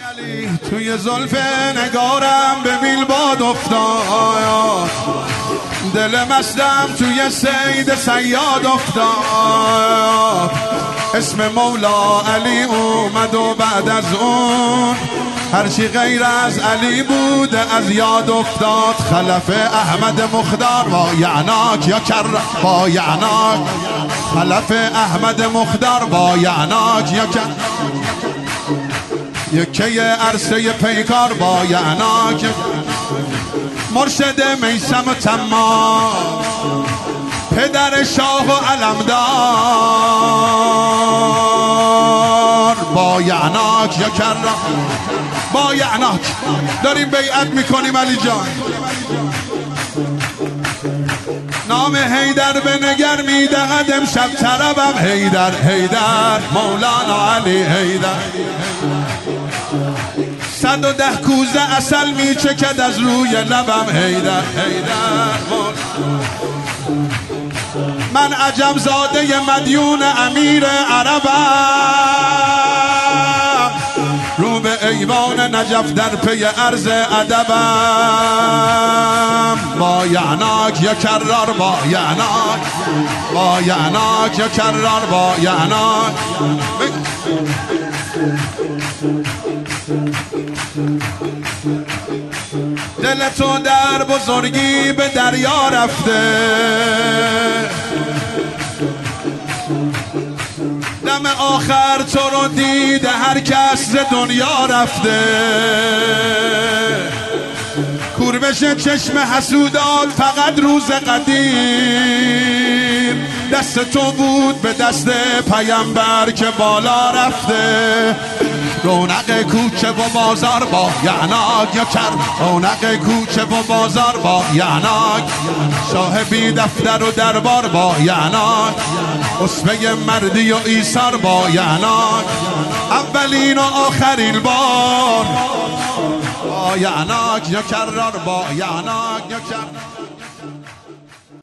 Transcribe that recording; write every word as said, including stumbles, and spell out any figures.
علی توی زلف نگارم به بیلباد افتاد، دل مستم توی سید صیاد افتاد. اسم مولا علی اومد و بعد از اون هرچی غیر از علی بوده از یاد افتاد. خلف احمد مخدار با یعناک یا کر با یعناک، خلف احمد مخدار با یعناک یا کر یکی عرصه پیکار با یعناک. مرشد میثم تمام پدر شاه و علمدار با یعناک یا کر با یعناک. داریم بیعت میکنیم علی جان. نام حیدر به نگر میدهد امشب طربم حیدر حیدر مولانا علی حیدر. صد و ده کوزه عسل میچکد از روی لبم حیدر حیدر. من عجم زاده مدیون امیر عربم، رو به ایوان نجف در پی عرض ادبم. با یعناک یا کرار با یعناک، با یعناک یا کرار با یعناک. دل تو در بزرگی به دریا رفته، دم آخر تو رو دیده هر کس ز دنیا رفته. کوربش چشم حسودات فقط روز قدیم، دست تو بود به دست پیامبر که بالا رفته. رونق کوچه و بازار با یعناک یا کر، رونق کوچه و بازار با یعناک. صاحبی دفتر و دربار با یعناک، اسبه مردی و ایثار با یعناک. اولین و آخرین بار با یعناک یا کرار با یعناک یا کر.